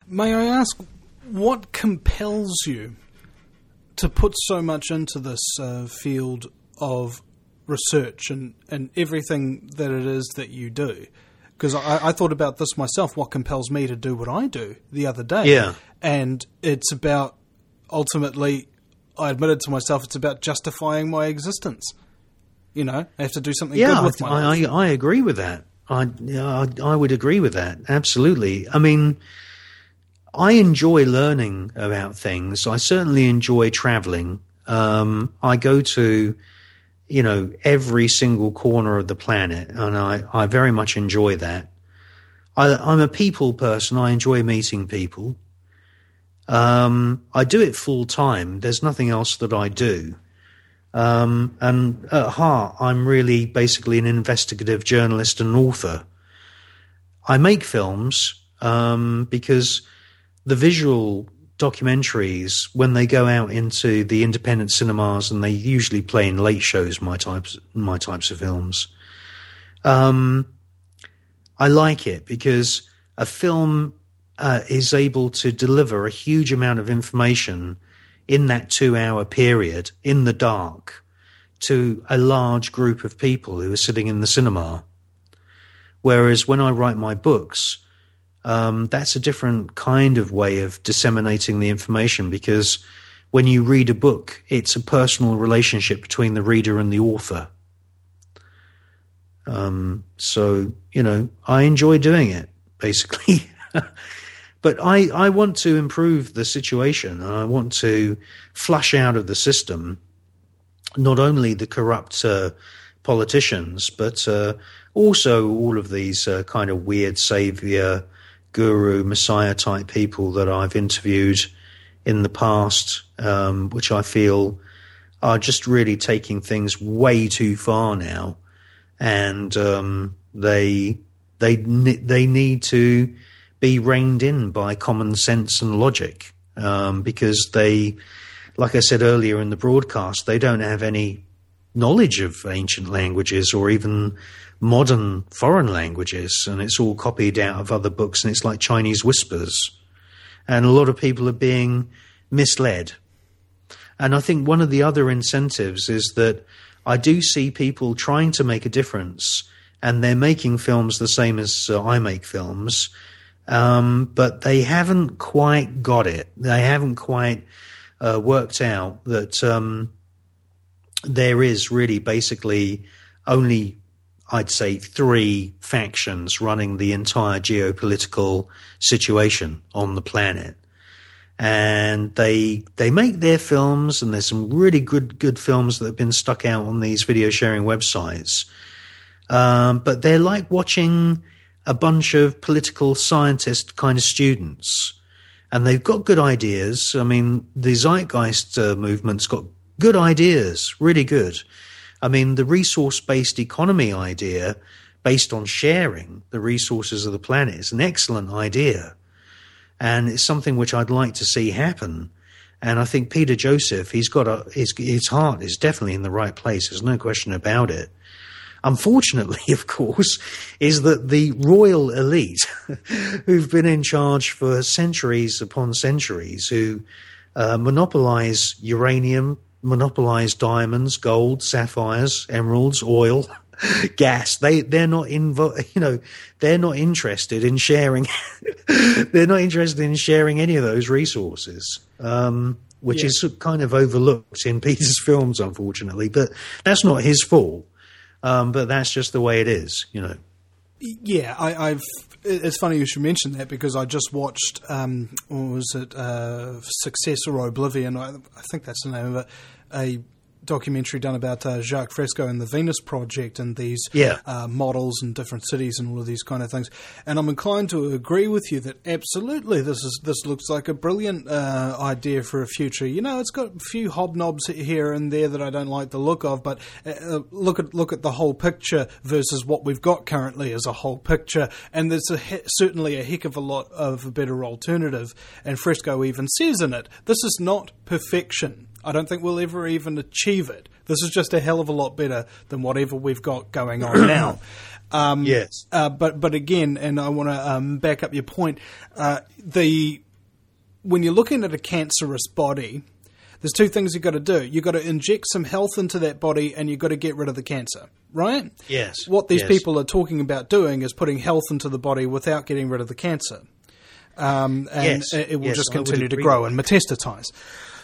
May I ask, what compels you to put so much into this field of research and everything that it is that you do? Because I thought about this myself, what compels me to do what I do the other day. Yeah. And it's about, ultimately, I admitted to myself, it's about justifying my existence. You know, I have to do something good with my life. I agree with that. I would agree with that, absolutely. I mean, I enjoy learning about things. I certainly enjoy traveling. I go to, every single corner of the planet, and I very much enjoy that. I'm a people person. I enjoy meeting people. I do it full time. There's nothing else that I do. And at heart, I'm really basically an investigative journalist and author. I make films because the visual documentaries, when they go out into the independent cinemas, and they usually play in late shows, my types of films, I like it because a film is able to deliver a huge amount of information in that 2-hour period in the dark to a large group of people who are sitting in the cinema. Whereas when I write my books, that's a different kind of way of disseminating the information, because when you read a book, it's a personal relationship between the reader and the author. So, I enjoy doing it, basically. But I want to improve the situation, and I want to flush out of the system not only the corrupt politicians, but also all of these kind of weird savior, guru, messiah type people that I've interviewed in the past, which I feel are just really taking things way too far now, and they need to be reined in by common sense and logic, because they, like I said earlier in the broadcast, they don't have any knowledge of ancient languages or even modern foreign languages, and it's all copied out of other books, and it's like Chinese whispers. And a lot of people are being misled. And I think one of the other incentives is that I do see people trying to make a difference, and they're making films the same as I make films, but they haven't quite got it. They haven't quite worked out that there is really basically only, I'd say, 3 factions running the entire geopolitical situation on the planet. And they make their films, and there's some really good films that have been stuck out on these video sharing websites. But they're like watching a bunch of political scientist kind of students, and they've got good ideas. I mean, the Zeitgeist movement's got good ideas, really good. I mean, the resource-based economy idea, based on sharing the resources of the planet, is an excellent idea. And it's something which I'd like to see happen. And I think Peter Joseph, he's got his heart is definitely in the right place. There's no question about it. Unfortunately, of course, is that the royal elite, who've been in charge for centuries upon centuries, who monopolize uranium, monopolize diamonds, gold, sapphires, emeralds, oil, gas. They're not they're not interested in sharing. They're not interested in sharing any of those resources, which is kind of overlooked in Peter's films, unfortunately. But that's not his fault. But that's just the way it is, Yeah, it's funny you should mention that, because I just watched, Success or Oblivion? I think that's the name of it. A documentary done about Jacques Fresco and the Venus Project, and these models and different cities and all of these kind of things. And I'm inclined to agree with you that absolutely this looks like a brilliant idea for a future. It's got a few hobnobs here and there that I don't like the look of, but look at the whole picture versus what we've got currently as a whole picture, and there's certainly a heck of a lot of a better alternative. And Fresco even says in it, this is not perfection. I don't think we'll ever even achieve it. This is just a hell of a lot better than whatever we've got going on now. Yes. But again, and I want to back up your point, when you're looking at a cancerous body, there's two things you've got to do. You've got to inject some health into that body, and you've got to get rid of the cancer, right? Yes. What these people are talking about doing is putting health into the body without getting rid of the cancer. And it will just continue to grow and metastasize.